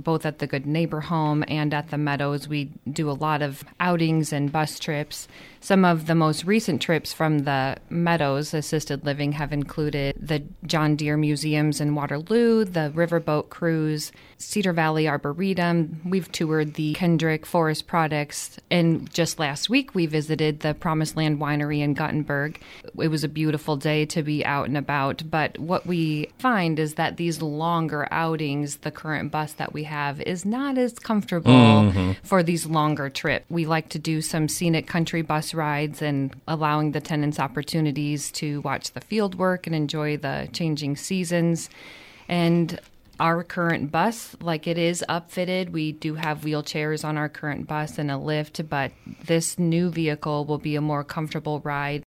both at the Good Neighbor Home and at the Meadows. We do a lot of outings and bus trips. Some of the most recent trips from the Meadows Assisted Living have included the John Deere Museums in Waterloo, the Riverboat Cruise, Cedar Valley Arboretum. We've toured the Kendrick Forest Products, and just last week we visited the Promised Land Winery in Guttenberg. It was a beautiful day to be out and about, but what we find is that these longer outings, the current bus that we have, is not as comfortable for these longer trips. We like to do some scenic country bus rides and allowing the tenants opportunities to watch the field work and enjoy the changing seasons. And our current bus, like it is upfitted, we do have wheelchairs on our current bus and a lift, but this new vehicle will be a more comfortable ride.